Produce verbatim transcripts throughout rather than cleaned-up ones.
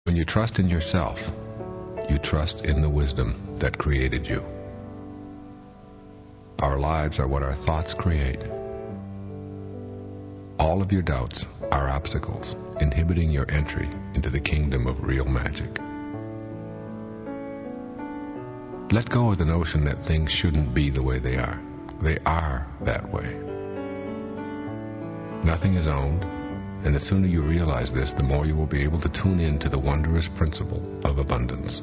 When you trust in yourself, you trust in the wisdom that created you. Our lives are what our thoughts create. All of your doubts are obstacles inhibiting your entry into the kingdom of real magic. Let go of the notion that things shouldn't be the way they are. They are that way. Nothing is owned, and the sooner you realize this, the more you will be able to tune in to the wondrous principle of abundance.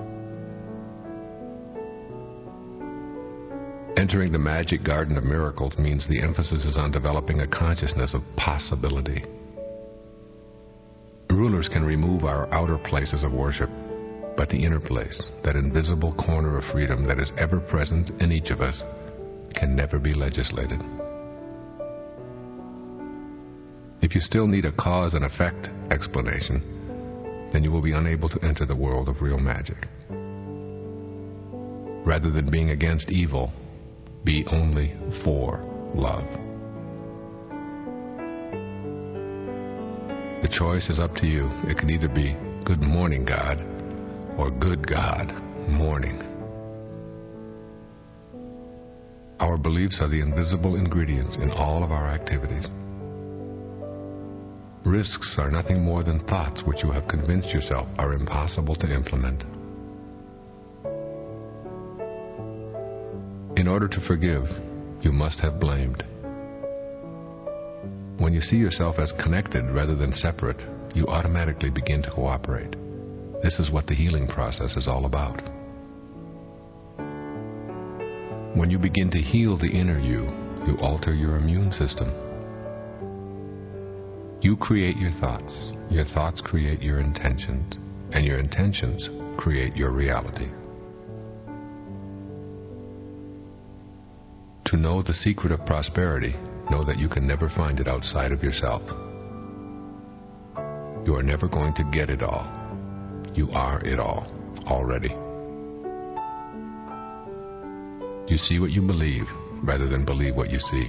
Entering the magic garden of miracles means the emphasis is on developing a consciousness of possibility. Rulers can remove our outer places of worship, but the inner place, that invisible corner of freedom that is ever present in each of us, can never be legislated. If you still need a cause and effect explanation, then you will be unable to enter the world of real magic. Rather than being against evil, be only for love. The choice is up to you. It can either be good morning, God, or good God, morning. Our beliefs are the invisible ingredients in all of our activities. Risks are nothing more than thoughts which you have convinced yourself are impossible to implement. In order to forgive, you must have blamed. When you see yourself as connected rather than separate, you automatically begin to cooperate. This is what the healing process is all about. When you begin to heal the inner you, you alter your immune system. You create your thoughts, your thoughts create your intentions, and your intentions create your reality. To know the secret of prosperity, know that you can never find it outside of yourself. You are never going to get it all. You are it all, already. You see what you believe, rather than believe what you see.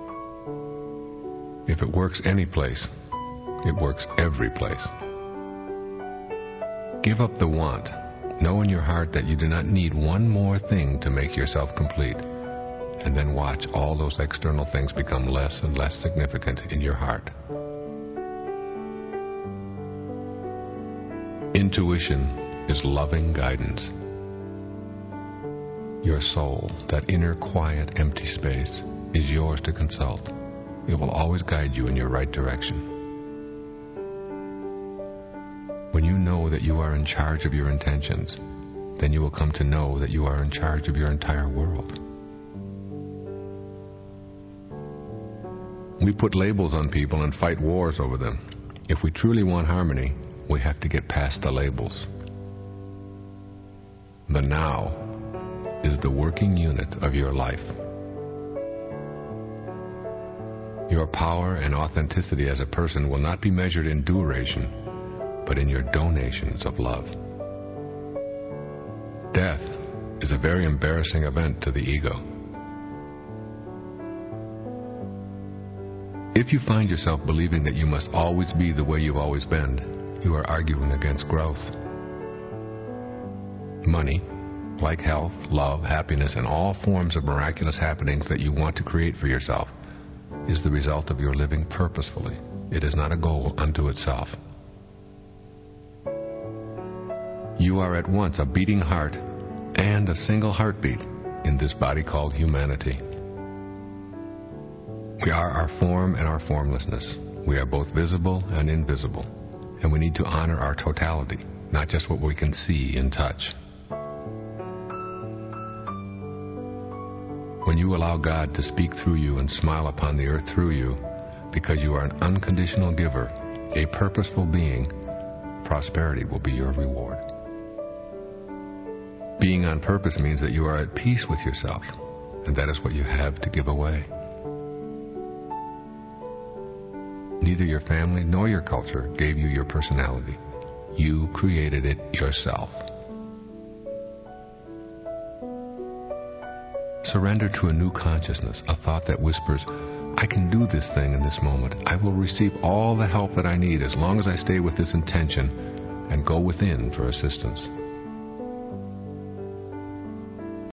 If it works any place, it works every place. Give up the want. Know in your heart that you do not need one more thing to make yourself complete. And then watch all those external things become less and less significant in your heart. Intuition is loving guidance. Your soul, that inner quiet, empty space, is yours to consult. It will always guide you in your right direction. When you know that you are in charge of your intentions, then you will come to know that you are in charge of your entire world. We put labels on people and fight wars over them. If we truly want harmony, we have to get past the labels. The now is the working unit of your life. Your power and authenticity as a person will not be measured in duration, but in your donations of love. Death is a very embarrassing event to the ego. If you find yourself believing that you must always be the way you've always been, you are arguing against growth. Money, like health, love, happiness, and all forms of miraculous happenings that you want to create for yourself, is the result of your living purposefully. It is not a goal unto itself. You are at once a beating heart and a single heartbeat in this body called humanity. We are our form and our formlessness. We are both visible and invisible, and we need to honor our totality, not just what we can see and touch. When you allow God to speak through you and smile upon the earth through you, because you are an unconditional giver, a purposeful being, prosperity will be your reward. Being on purpose means that you are at peace with yourself, and that is what you have to give away. Neither your family nor your culture gave you your personality. You created it yourself. Surrender to a new consciousness, a thought that whispers, I can do this thing in this moment. I will receive all the help that I need as long as I stay with this intention and go within for assistance.